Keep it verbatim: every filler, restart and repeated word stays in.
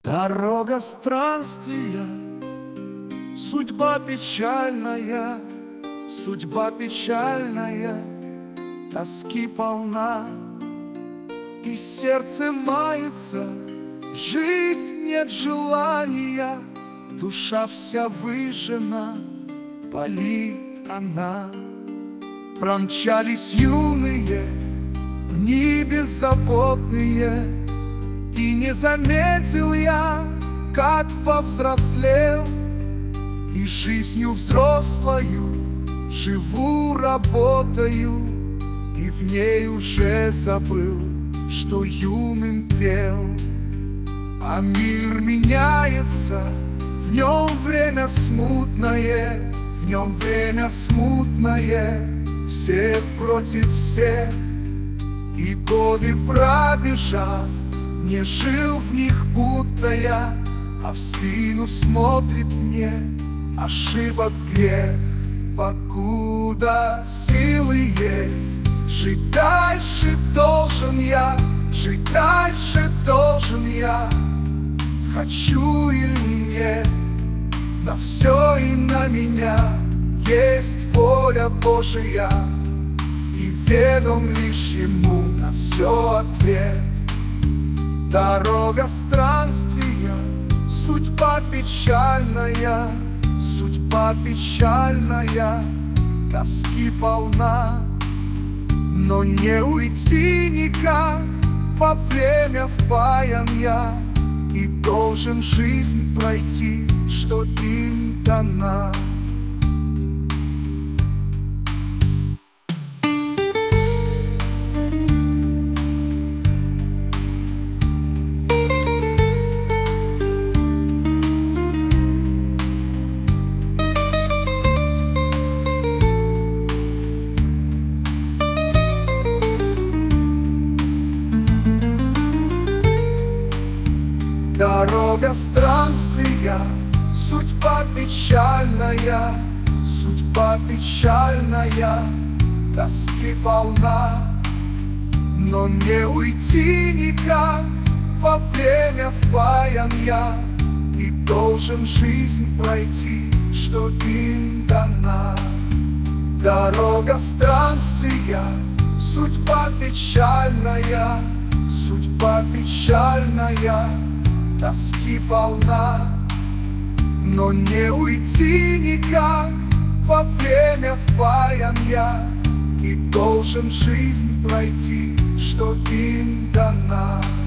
Дорога странствия, судьба печальная, судьба печальная, тоски полна, и сердце мается, жить нет желания, душа вся выжжена, болит она. Промчались юные, дни беззаботные, и не заметил я, как повзрослел, и жизнью взрослою живу, работаю, и в ней уже забыл, что юным пел. А мир меняется, в нем время смутное, в нем время смутное, все против всех, и годы пробежав, не жил в них, будто я, а в спину смотрит мне ошибок грех. Покуда силы есть, жить дальше должен я, жить дальше должен я. Хочу или нет, на все и на меня есть воля Божия, и ведом лишь Ему на все ответ. Дорога странствия, судьба печальная, судьба печальная, тоски полна. Но не уйти никак, во время впаян я, и должен жизнь пройти, что им дана. Дорога странствия, судьба печальная, судьба печальная, тоски полна. Но не уйти никак, во время впаян я, и должен жизнь пройти, что им дана. Дорога странствия, судьба печальная, судьба печальная, тоски полна. Но не уйти никак, во время впаян я, и должен жизнь пройти, что им дана.